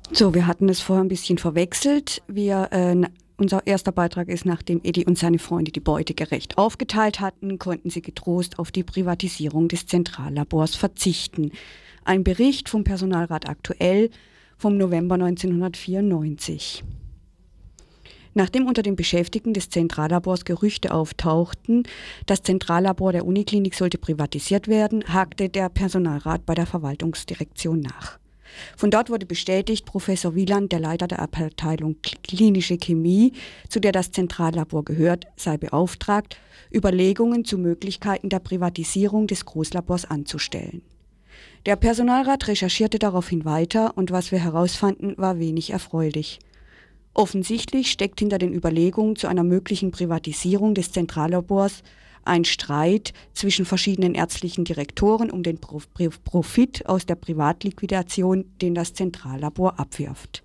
So, wir hatten es vorher ein bisschen verwechselt. Unser erster Beitrag ist, nachdem Eddie und seine Freunde die Beute gerecht aufgeteilt hatten, konnten sie getrost auf die Privatisierung des Zentrallabors verzichten. Ein Bericht vom Personalrat aktuell vom November 1994. Nachdem unter den Beschäftigten des Zentrallabors Gerüchte auftauchten, das Zentrallabor der Uniklinik sollte privatisiert werden, hakte der Personalrat bei der Verwaltungsdirektion nach. Von dort wurde bestätigt, Professor Wieland, der Leiter der Abteilung Klinische Chemie, zu der das Zentrallabor gehört, sei beauftragt, Überlegungen zu Möglichkeiten der Privatisierung des Großlabors anzustellen. Der Personalrat recherchierte daraufhin weiter und was wir herausfanden, war wenig erfreulich. Offensichtlich steckt hinter den Überlegungen zu einer möglichen Privatisierung des Zentrallabors ein Streit zwischen verschiedenen ärztlichen Direktoren um den Profit aus der Privatliquidation, den das Zentrallabor abwirft.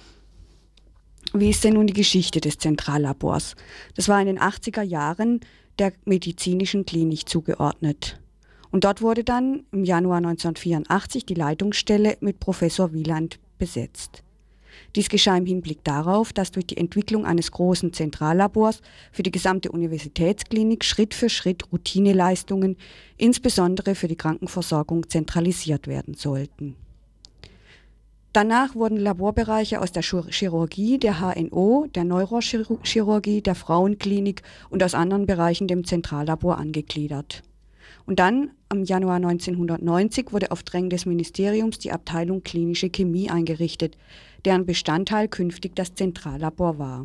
Wie ist denn nun die Geschichte des Zentrallabors? Das war in den 80er Jahren der medizinischen Klinik zugeordnet. Und dort wurde dann im Januar 1984 die Leitungsstelle mit Professor Wieland besetzt. Dies geschah im Hinblick darauf, dass durch die Entwicklung eines großen Zentrallabors für die gesamte Universitätsklinik Schritt für Schritt Routineleistungen, insbesondere für die Krankenversorgung, zentralisiert werden sollten. Danach wurden Laborbereiche aus der Chirurgie, der HNO, der Neurochirurgie, der Frauenklinik und aus anderen Bereichen dem Zentrallabor angegliedert. Und dann, am Januar 1990, wurde auf Drängen des Ministeriums die Abteilung Klinische Chemie eingerichtet, deren Bestandteil künftig das Zentrallabor war.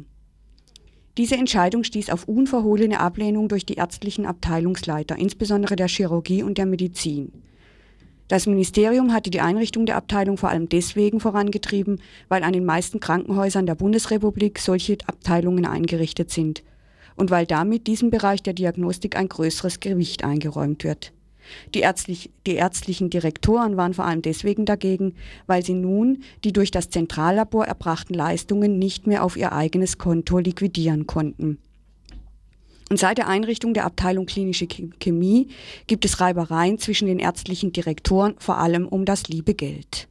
Diese Entscheidung stieß auf unverhohlene Ablehnung durch die ärztlichen Abteilungsleiter, insbesondere der Chirurgie und der Medizin. Das Ministerium hatte die Einrichtung der Abteilung vor allem deswegen vorangetrieben, weil an den meisten Krankenhäusern der Bundesrepublik solche Abteilungen eingerichtet sind und weil damit diesem Bereich der Diagnostik ein größeres Gewicht eingeräumt wird. Die ärztlichen Direktoren waren vor allem deswegen dagegen, weil sie nun die durch das Zentrallabor erbrachten Leistungen nicht mehr auf ihr eigenes Konto liquidieren konnten. Und seit der Einrichtung der Abteilung Klinische Chemie gibt es Reibereien zwischen den ärztlichen Direktoren, vor allem um das liebe Geld.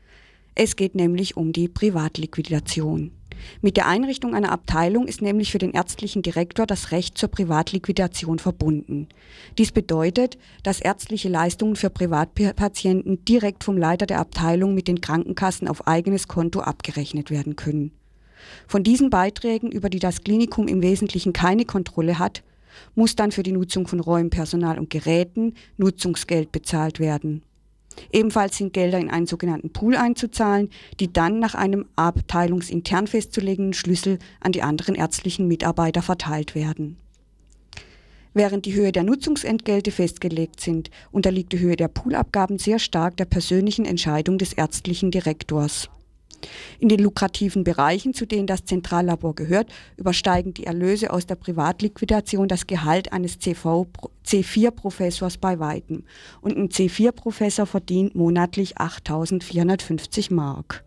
Es geht nämlich um die Privatliquidation. Mit der Einrichtung einer Abteilung ist nämlich für den ärztlichen Direktor das Recht zur Privatliquidation verbunden. Dies bedeutet, dass ärztliche Leistungen für Privatpatienten direkt vom Leiter der Abteilung mit den Krankenkassen auf eigenes Konto abgerechnet werden können. Von diesen Beiträgen, über die das Klinikum im Wesentlichen keine Kontrolle hat, muss dann für die Nutzung von Räumen, Personal und Geräten Nutzungsgeld bezahlt werden. Ebenfalls sind Gelder in einen sogenannten Pool einzuzahlen, die dann nach einem abteilungsintern festzulegenden Schlüssel an die anderen ärztlichen Mitarbeiter verteilt werden. Während die Höhe der Nutzungsentgelte festgelegt sind, unterliegt die Höhe der Poolabgaben sehr stark der persönlichen Entscheidung des ärztlichen Direktors. In den lukrativen Bereichen, zu denen das Zentrallabor gehört, übersteigen die Erlöse aus der Privatliquidation das Gehalt eines C4-Professors bei weitem. Und ein C4-Professor verdient monatlich 8.450 Mark.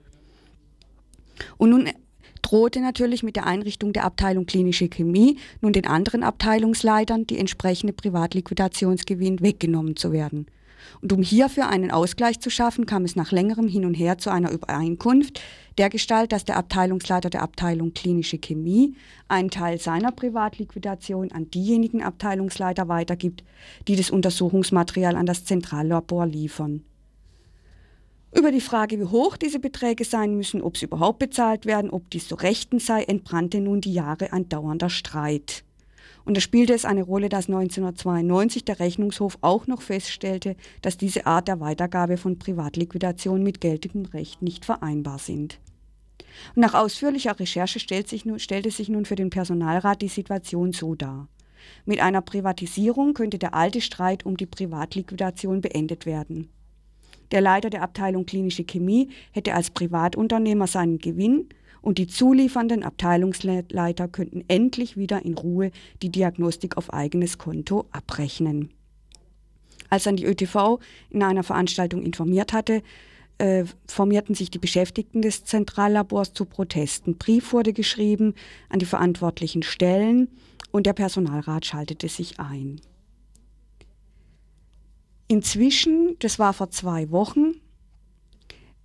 Und nun drohte natürlich mit der Einrichtung der Abteilung Klinische Chemie nun den anderen Abteilungsleitern die entsprechende Privatliquidationsgewinn weggenommen zu werden. Und um hierfür einen Ausgleich zu schaffen, kam es nach längerem Hin und Her zu einer Übereinkunft dergestalt, dass der Abteilungsleiter der Abteilung Klinische Chemie einen Teil seiner Privatliquidation an diejenigen Abteilungsleiter weitergibt, die das Untersuchungsmaterial an das Zentrallabor liefern. Über die Frage, wie hoch diese Beträge sein müssen, ob sie überhaupt bezahlt werden, ob dies so rechtens sei, entbrannte nun die Jahre ein dauernder Streit. Und da spielte es eine Rolle, dass 1992 der Rechnungshof auch noch feststellte, dass diese Art der Weitergabe von Privatliquidation mit geltendem Recht nicht vereinbar sind. Und nach ausführlicher Recherche stellte sich nun für den Personalrat die Situation so dar. Mit einer Privatisierung könnte der alte Streit um die Privatliquidation beendet werden. Der Leiter der Abteilung Klinische Chemie hätte als Privatunternehmer seinen Gewinn und die zuliefernden Abteilungsleiter könnten endlich wieder in Ruhe die Diagnostik auf eigenes Konto abrechnen. Als dann die ÖTV in einer Veranstaltung informiert hatte, formierten sich die Beschäftigten des Zentrallabors zu Protesten. Brief wurde geschrieben an die verantwortlichen Stellen und der Personalrat schaltete sich ein. Inzwischen, das war vor 2 Wochen,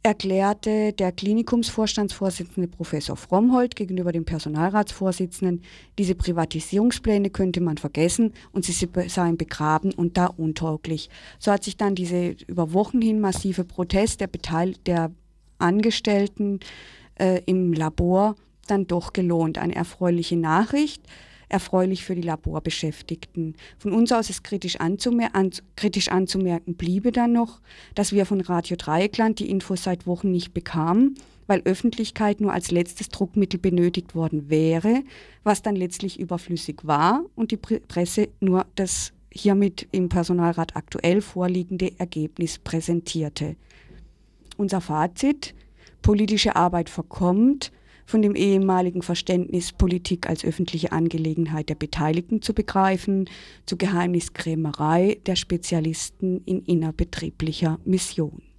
erklärte der Klinikumsvorstandsvorsitzende Professor Frommholt gegenüber dem Personalratsvorsitzenden, diese Privatisierungspläne könnte man vergessen und sie seien begraben und da untauglich. So hat sich dann diese über Wochen hin massive Protest der Angestellten im Labor dann doch gelohnt. Eine erfreuliche Nachricht. Erfreulich für die Laborbeschäftigten. Von uns aus ist kritisch anzumerken bliebe dann noch, dass wir von Radio Dreieckland die Infos seit Wochen nicht bekamen, weil Öffentlichkeit nur als letztes Druckmittel benötigt worden wäre, was dann letztlich überflüssig war und die Presse nur das hiermit im Personalrat aktuell vorliegende Ergebnis präsentierte. Unser Fazit: Politische Arbeit verkommt, von dem ehemaligen Verständnis, Politik als öffentliche Angelegenheit der Beteiligten zu begreifen, zu Geheimniskrämerei der Spezialisten in innerbetrieblicher Mission.